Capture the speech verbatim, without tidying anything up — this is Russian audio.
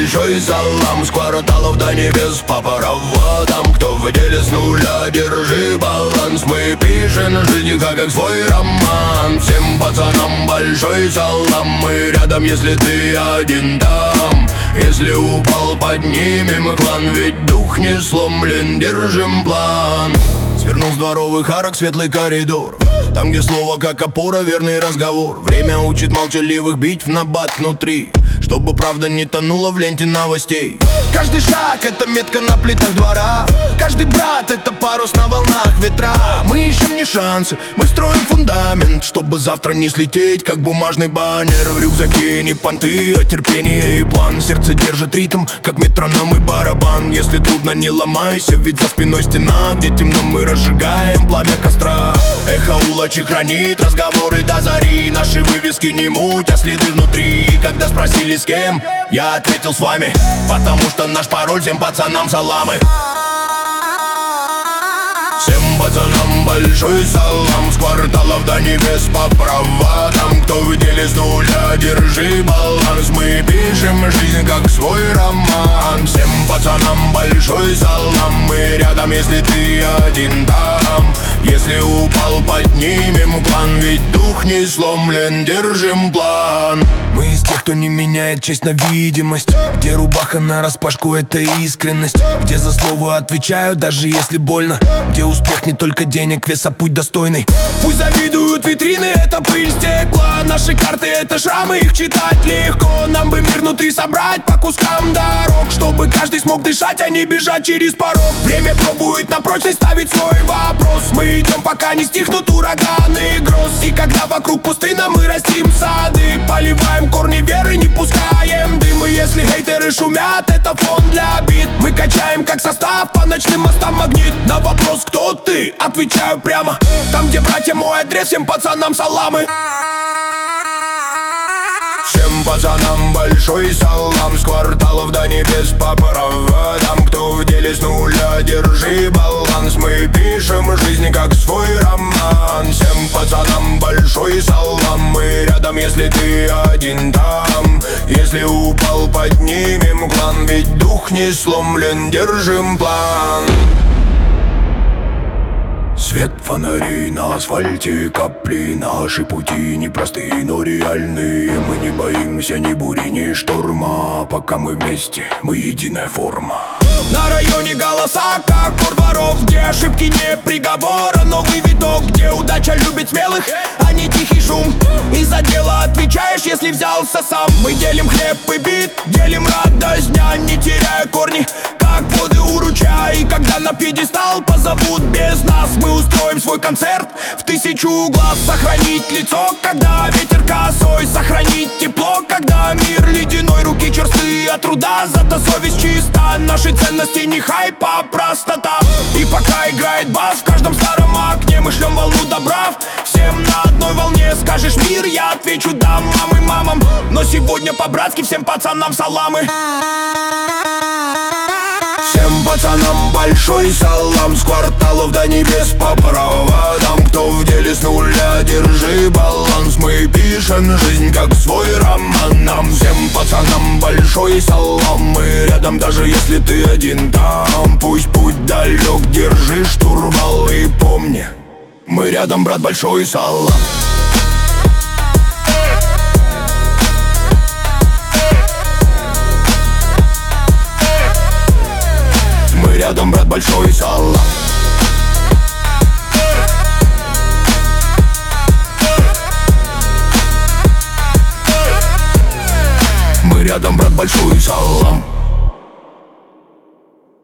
большой салам. С кварталов до небес по проводам. Кто в деле с нуля, держи баланс. Мы пишем жизнь как, как свой роман. Всем пацанам большой салам. Мы рядом, если ты один там. Если упал, поднимем клан. Ведь дух не сломлен, держим план. Свернул с дворовых арок светлый коридор. Там, где слово как опора, верный разговор. Время учит молчаливых бить в набат внутри, чтобы правда не тонула в ленте новостей. Каждый шаг — это метка на плитах двора. Каждый брат — это парус на волнах ветра. Мы ищем не шансы, мы строим фундамент, чтобы завтра не слететь, как бумажный баннер. В рюкзаке не понты, а терпение и план. Сердце держит ритм, как метроном и барабан. Если трудно, не ломайся, ведь за спиной стена, где темно, мы разжигаем пламя костра. Эхо улочек хранит разговоры до зари. Наши вывески не муть, а следы внутри. И когда спросили, с кем, я ответил, с вами. Потому что наш пароль всем пацанам саламы. Всем пацанам большой салам. С кварталов до небес по проводам. Кто в деле с нуля, держи баланс. Мы пишем жизнь как свой роман. Всем пацанам большой салам. Мы рядом, если ты один там. Если упал, поднимем план. Ведь дух не сломлен, держим план. Мы из тех, кто не меняет честь на видимость. Где рубаха нараспашку — это искренность. Где за слово отвечаю, даже если больно. Где успех не только денег, вес, а путь достойный. Пусть завидуют витрины, это пыль стекла. Наши карты — это шрамы, их читать легко. Нам бы мир внутри собрать по кускам дорог, чтобы каждый смог дышать, а не бежать через порог. Время пробует на прочность ставить свой вопрос. Мы идем, пока не стихнут ураганы гроз. И когда вокруг пустына, мы растим сады. Поливаем корни веры, не пускаем дым. И если хейтеры шумят, это фон для бит. Мы качаем как состав, по ночным мостам магнит. На вопрос, кто ты, отвечаю прямо. Там, где братья, мой адрес, всем пацанам саламы. Всем пацанам большой салам. С кварталов до небес по проводам. Кто в деле с нуля, держи баланс. Мы пишем жизнь как свой роман. Всем пацанам большой салам. Мы рядом, если ты один там. Если упал, поднимем клан. Ведь дух не сломлен, держим план. Свет фонарей на асфальте, капли. Наши пути непростые, но реальные. Мы не боимся ни бури, ни шторма. Пока мы вместе, мы единая форма. На районе голоса, как у дворов. Где ошибки не приговор, а новый виток. Где удача любит смелых, а не тихий шум. И за дело отвечаешь, если взялся сам. Мы делим хлеб и бит, делим радость дня, не теряя корни, как воды у ручья. И когда на пьедестал позовут без нас, мы устроим свой концерт в тысячу глаз. Сохранить лицо, когда ветер косой. Сохранить тепло, когда мир ледяной. Руки черствые от труда, зато совесть чиста. Наши ценности не хайп, а простота. И пока играет бас в каждом старом окне, мы шлем волну добра всем на одной волне. Скажешь мир, я отвечу да, мам и мамам. Но сегодня по-братски всем пацанам саламы. Всем пацанам большой салам. С кварталов до небес по проводам. Кто в деле с нуля, держи баланс. Мы пишем жизнь как свой роман. Нам всем пацанам большой салам. Мы рядом, даже если ты один там. Пусть путь далек, держи штурвал. И помни, мы рядом, брат, большой салам. Мы рядом, брат, большой салам.